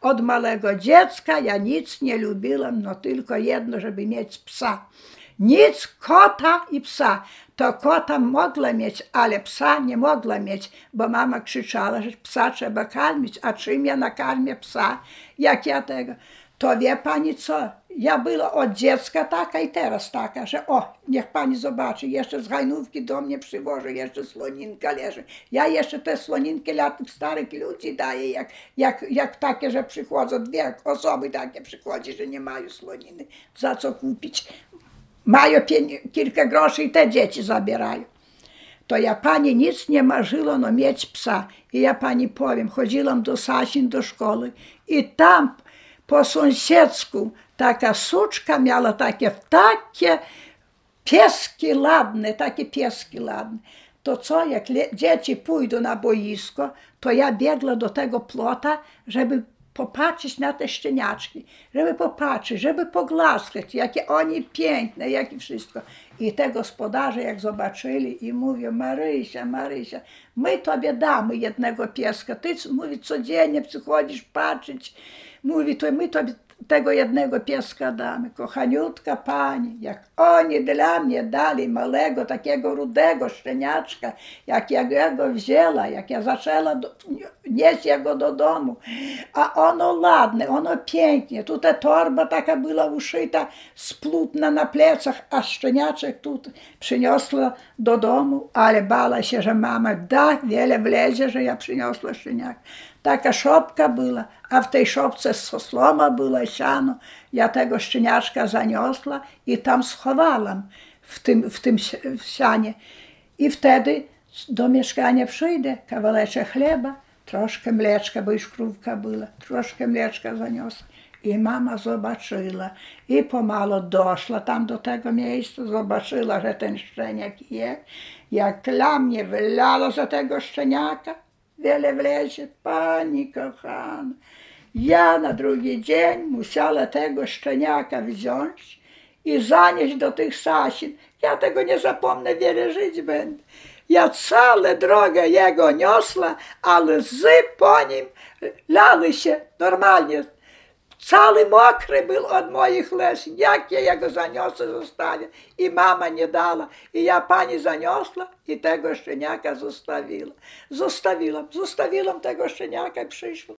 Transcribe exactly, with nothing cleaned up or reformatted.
od małego dziecka ja nic nie lubiłam, no tylko jedno, żeby mieć psa. Nic, kota i psa. To kota mogła mieć, ale psa nie mogła mieć, bo mama krzyczała, że psa trzeba karmić. A czym ja nakarmię psa, jak ja tego? To wie pani co? Ja była od dziecka taka i teraz taka, że o, niech pani zobaczy, jeszcze z Hajnówki do mnie przywożę, jeszcze słoninka leży. Ja jeszcze te słoninki dla tych starych ludzi daję, jak, jak, jak takie, że przychodzą, dwie osoby takie przychodzi, że nie mają słoniny, za co kupić. Mają kilka groszy i te dzieci zabierają. To ja pani nic nie marzyła, no mieć psa. I ja pani powiem, chodziłam do Sasin do szkoły i tam po sąsiedzku taka suczka miała takie, takie pieski ładne, takie pieski ładne. To co, jak dzieci pójdą na boisko, to ja biegła do tego plota, żeby popatrzeć na te szczeniaczki, żeby popatrzeć, żeby pogłaskać, jakie oni piękne, jakie wszystko. I te gospodarze jak zobaczyli i mówią, Marysia, Marysia, my tobie damy jednego pieska, ty, mówi, codziennie przychodzisz patrzeć, mówi, to my tobie tego jednego pieska damy. Kochaniutka pani, jak oni dla mnie dali małego, takiego rudego szczeniaczka, jak ja go wzięła, jak ja zaczęła do, nieść jego do domu, a ono ładne, ono pięknie, tutaj torba taka była uszyta z płótna na plecach, a szczeniaczek tu przyniosła do domu, ale bała się, że mama da, wiele wlezie, że ja przyniosła szczeniaka. Taka szopka była, a w tej szopce sloma była, siano. Ja tego szczeniaczka zaniosła i tam schowałam w tym, w tym sianie. I wtedy do mieszkania przyjdę, kawałeczek chleba, troszkę mleczka, bo już krówka była, troszkę mleczka zaniosła. I mama zobaczyła i pomalo doszła tam do tego miejsca, zobaczyła, że ten szczeniak jest. Jak dla mnie wylała za tego szczeniaka, wiele wlezie, pani kochana. Ja na drugi dzień musiała tego szczeniaka wziąć i zanieść do tych Sasin. Ja tego nie zapomnę, wiele żyć będę. Ja całą drogę jego niosła, a łzy po nim lały się normalnie. Cały mokry był od moich łez, jak ja jego zaniosę, zostawię. I mama nie dała. I ja pani zaniosła i tego szczeniaka zostawiła. Zostawiłam, zostawiłam tego szczeniaka i przyszła.